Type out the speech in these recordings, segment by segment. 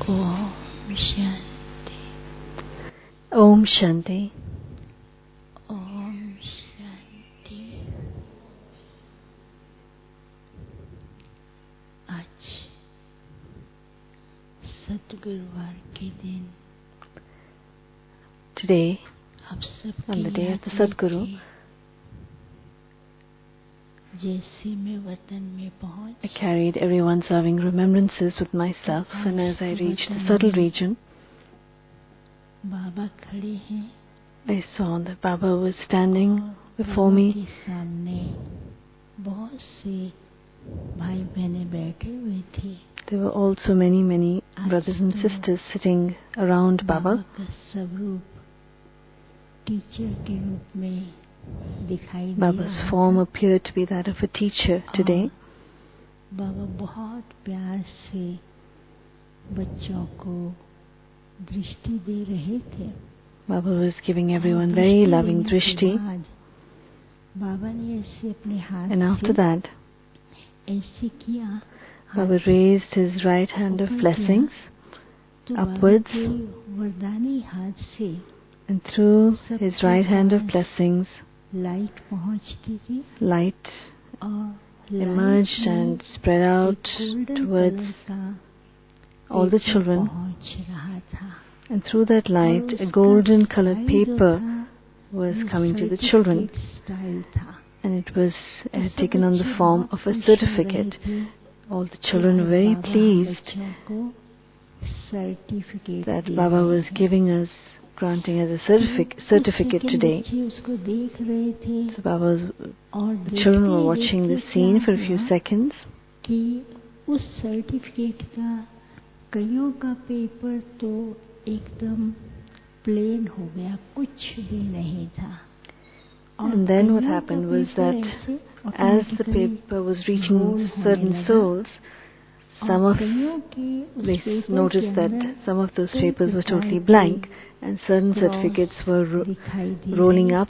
ओम शांति। ओम शांति। ओम शांति। आज सतगुरुवार के दिन Today, आप सबकी on the day of याद the Sadguru, में जैसे मैं वतन में पहुंच I carried everyone's loving remembrances with myself, and as I reached the subtle region, बाबा खड़े हैं I saw that Baba was standing before Baba me. के सामने बहुत से भाई बहने बैठे हुए थे। There were also many brothers and sisters sitting around Baba Baba. का स्वरूप टीचर के रूप में दिखाई दे Baba's रहा form था। appeared to be that of a teacher today. बाबा बहुत प्यार से बच्चों को दृष्टि दे रहे थे। Baba was giving everyone very loving drishti, बाबा ने ऐसे अपने हाथ and after that, ऐसे किया, Baba raised his right hand of blessings तो upwards, बाबा के वरदानी हाथ से and through his right hand of blessings, light पहुंचती थी light और emerged and spread out towards all the children, पहुंच रहा था। and through that light a golden colored paper was coming to the children, style था। and it was taken on the form of a certificate. All the children were very pleased that Baba was giving us, granting us a certificate today. So the children were watching the scene for a few seconds. कि उस certificate का कईयों का paper तो एकदम plane हो गया, कुछ भी नहीं था। And then what happened was that as the paper was reaching certain souls, they noticed that some of those papers were totally blank, and certain certificates were rolling up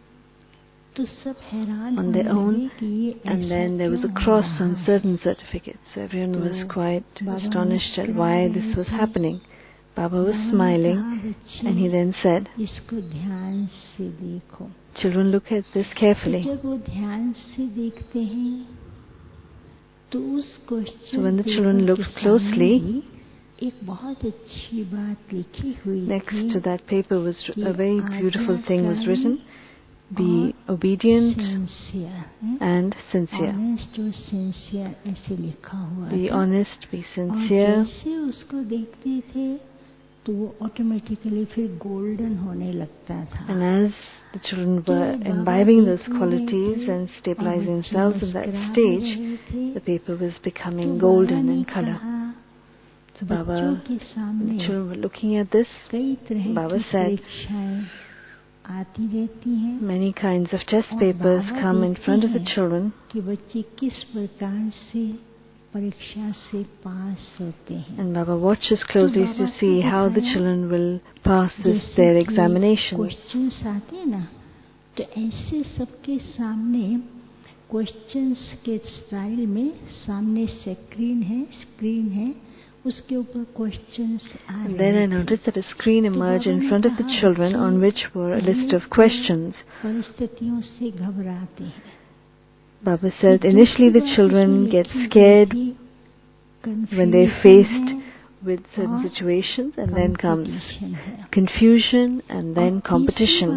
on their own, and then there was a cross on certain certificates. So everyone was quite astonished at why this was happening. Baba was smiling, and he then said, इसको ध्यान से देखो। "Children, look at this carefully." जब वो ध्यान से देखते हैं तो उस question So when the children looked closely, एक बहुत अच्छी बात लिखी हुई next to that paper was a very beautiful thing was written: "Be obedient and sincere." Honest और sincere ऐसे लिखा हुआ Be था। honest, be और sincere. जैसे उसको देखते थे तो वो ऑटोमेटिकली फिर गोल्डन होने लगता था। And as the children were imbibing those qualities and stabilizing themselves in that stage, the paper was becoming golden in color. So Baba, the children were looking at this. Baba said, आती रहती हैं, many kinds of test papers come in front of the children, कि बच्चे किस प्रकार से परीक्षा से पास होते हैं। and Baba watches closely to see how the children will pass their examinations. Questions आते हैं ना, तो ऐसे सबके सामने क्वेश्चंस के स्टाइल में सामने स्क्रीन है, उसके ऊपर क्वेश्चंस आ रहे And then I noticed that a screen emerged in front of the children on which were a list of questions. परिस्थितियों से घबराते हैं। Baba said initially the children get scared when they're faced with certain situations, and then comes confusion and then competition.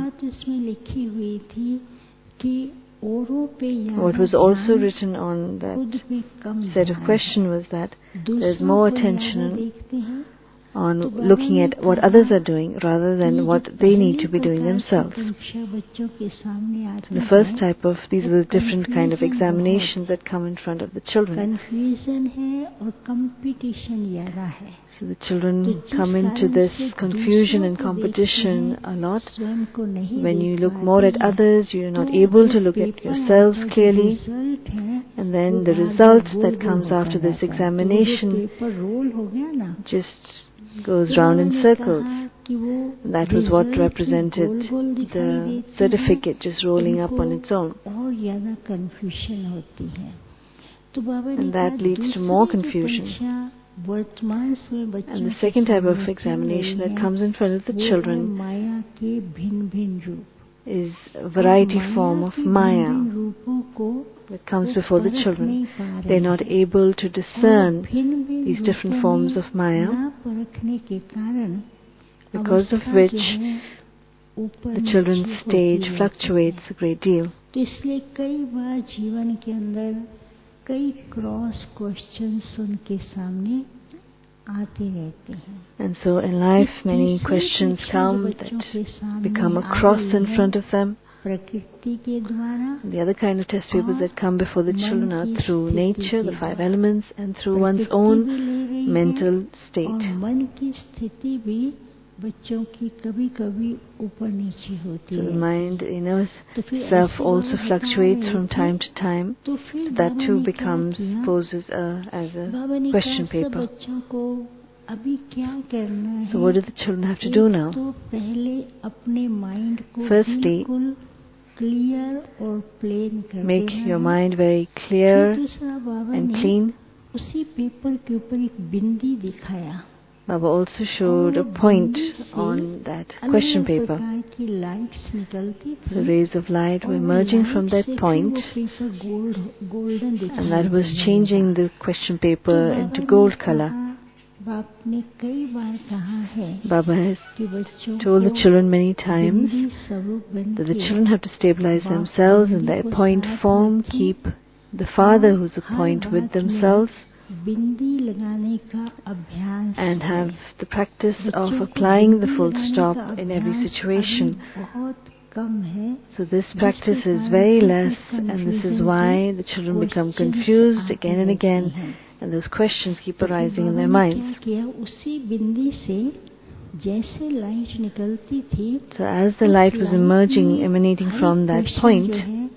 What was also written on that set of questions was that there's more attention on looking at what others are doing rather than what they need to be doing themselves. So the first type of, these are the different kind of examinations that come in front of the children. So the children come into this confusion and competition a lot. When you look more at others, you're not able to look at yourselves clearly. And then the result that comes after this examination just goes round in circles. That was what represented the certificate just rolling up on its own. And that leads to more confusion. वर्तमान में बच्चों And the second type of examination that comes in front of the children माया के भिन्न-भिन्न रूप is a variety form of Maya रूपों को that comes before the children. They're not able to discern these different forms of Maya, because of which the children's stage fluctuates a great deal. तो इसलिए कई बार जीवन के अंदर कई cross questions उनके सामने आते रहते हैं. And so in life many questions come that become a cross in front of them. प्रकृति के द्वारा. The other kind of test papers that come before the children are through nature, the five elements, and through one's own mental state. और मन की स्थिति भी बच्चों की कभी-कभी ऊपर नीचे होती है. So the mind, self also fluctuates from time to time. So that too poses as a question paper. बच्चों को अभी क्या करना है? So what do the children have to do now? तो पहले अपने माइंड को Firstly, बिल्कुल क्लियर और प्लेन कर देना. make your mind very clear and clean. उसी पेपर के ऊपर एक बिंदी दिखाया. Baba also showed a point on that question paper. The rays of light were emerging from that point, and that was changing the question paper into gold color. Baba has told the children many times that the children have to stabilize themselves in their point form, keep the Father who's a point with themselves, and have the practice of applying the full stop in every situation. So this practice is very less, and this is why the children become confused again and again, and those questions keep arising in their minds. So as the light was emerging, emanating from that point,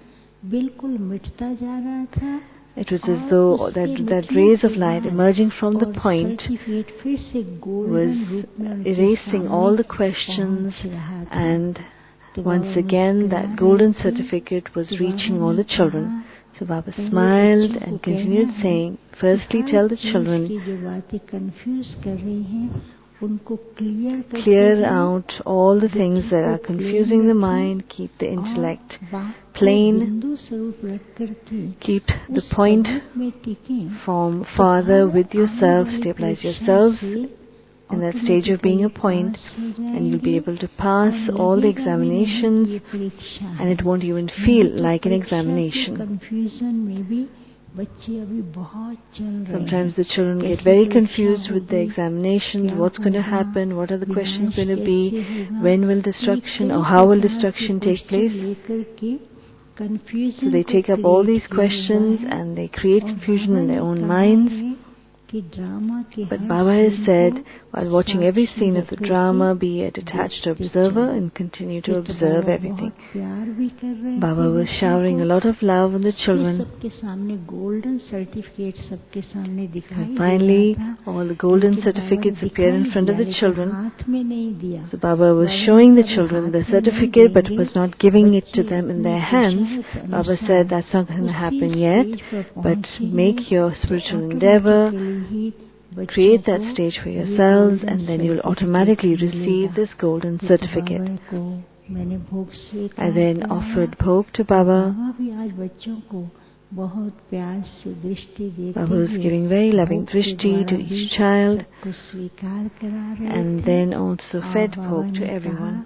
it was as though that rays of light emerging from the point was erasing all the questions, and once again that golden certificate was reaching all the children. So Baba smiled and continued saying, firstly tell the children, clear out all the things that are confusing the mind, keep the intellect plain, keep the point form Father with yourself, stabilize yourselves in that stage of being a point, and you'll be able to pass all the examinations, and it won't even feel like an examination. Sometimes the children get very confused with the examinations, what's going to happen, what are the questions going to be, when will destruction or how will destruction take place. So they take up all these questions and they create confusion in their own minds. But Baba has said, while watching every scene of the drama, be a detached observer and continue to observe everything. Baba was showering a lot of love on the children. And finally, all the golden certificates appear in front of the children. So Baba was showing the children the certificate, but was not giving it to them in their hands. Baba said, that's not going to happen yet, but make your spiritual endeavor, create that stage for yourselves, and then you'll automatically receive this golden certificate. I then offered bhog to Baba. Baba was giving very loving drishti to each child, and then also fed bhog to everyone.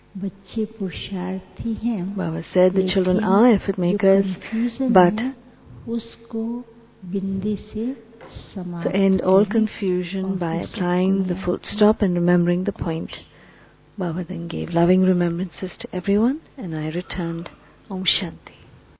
Baba said the children are effort makers, but to end all confusion by applying the full stop and remembering the point. Baba then gave loving remembrances to everyone, and I returned. Om Shanti.